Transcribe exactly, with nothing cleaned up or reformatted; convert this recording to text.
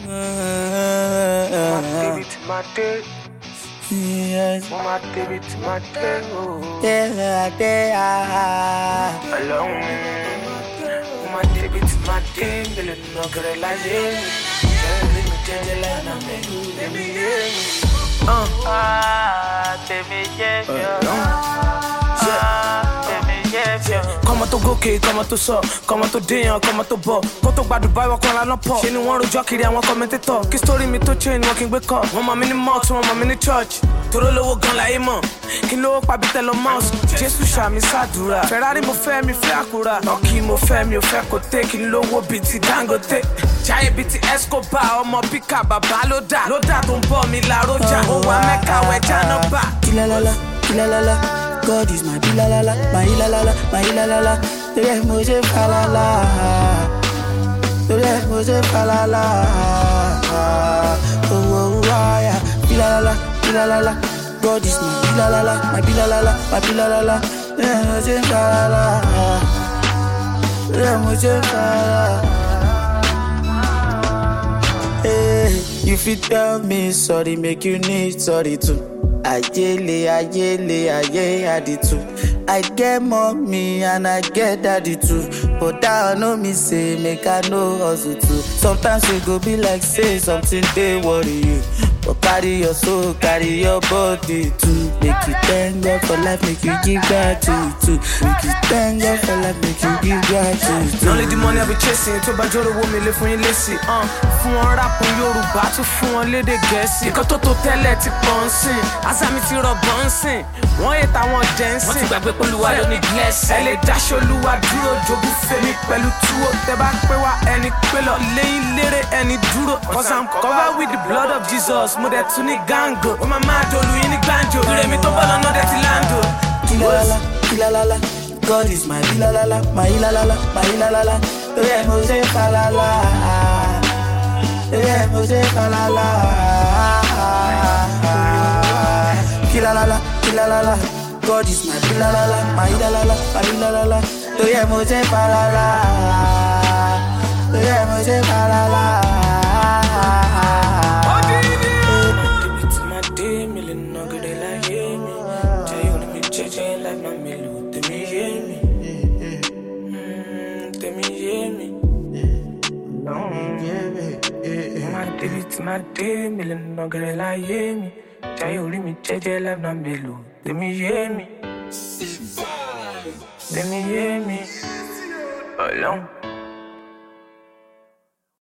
My baby to my dick. Yes. My baby to my dick. Yeah, yeah. Alone. My baby to my dick. Really no good like it. Tell me, tell me, like I'm in. Let me in. Uh. Ah, tell me, yeah, Kọ́mọ tó gòkè, kọ́mọ tó sọ, kọ́mọ tó déyàn, kọ́mọ tó bọ̀. Kó tó gba Dubai wọ́n kan lánàá pọ̀. Ṣé ni wọ́n rojọ́ kiri àwọn commentator? Kí story mi tó chain wọn kí n gbé kọ́. Wọ́n mọ̀ mí ní mosque, wọ́n mọ̀ mí ní church. Toró lówó gan láyé mọ̀. Kí lówó pa bí Elon Musk. Jésù ṣàmì sàdúrà. Ferrari mo fẹ́ mi fẹ́ àkúrà. Lọ́kì mo fẹ́ mi ò fẹ́ kò tẹ́. Kí lówó bíi ti Dangote. Jáyé bíi ti Escobar. Ọmọ píkà bàbá ló dà. Ló dà tó ń bọ̀ mi láròjà. Ó wà Mẹ́ka wẹ̀ jáná bà. Kilalala, kilalala. God is my bilalala, my ilalala, my ilalala. Today mo je falala, today mo je falala. Oh oh yeah, bilalala, bilalala. God is my bilalala, my bilalala, my bilalala. Today mo je falala, today mo je falala. Hey, you fit tell me sorry, make you need sorry too. Ayele, ayele, aye, aditu. I get mommy and I get daddy too. But that know me say, make I know hustle too. Sometimes it go be like say something they worry you. But carry your soul, carry your body too. Make you thank God for life, make you give gratitude too. Make you thank God for life, make you give gratitude too. Only the money I be chasing, tó bá jọ̀rọ̀ wo mi lè fún yín lésì. Uh, fún wọn rap Yorùbá, tún fún wọn lédè Gẹ̀ẹ́sì. Nǹkan tó tó tẹ́lẹ̀ ti pọ̀ ń sìn, àṣà mi ti rọ̀bọ̀ ń sìn. Wọ́n yẹ táwọn dẹ́nsìn. Wọ́n ti gbàgbé pé Olúwa ló ní blessing. Ẹ lè dáṣọ Olúwa dúró, jogún fèmí pẹ̀lú túwó. Tẹ bá pé wá ẹni pé lọ, léyìn lérè ẹni dúró. Cause I'm covered with the blood of Jesus, mo dẹ̀ tún ní gango. Ó máa máa dolú yín ní gbàǹjo. Ìrèmí tó bọ́ lọ́nà dẹ̀ ti láńdò. Kilalala, kilalala. God is my bilalala, my ilalala, my ilalala. Today mo je falala, today mo je falala. Kilalala, kilalala. God is my bilalala, my ilalala, my ilalala. Today mo je falala, today mo je falala. My day, million no get like me. Jay, you me, J J, love no melu. Let me hear me. Let me hear me. Alone.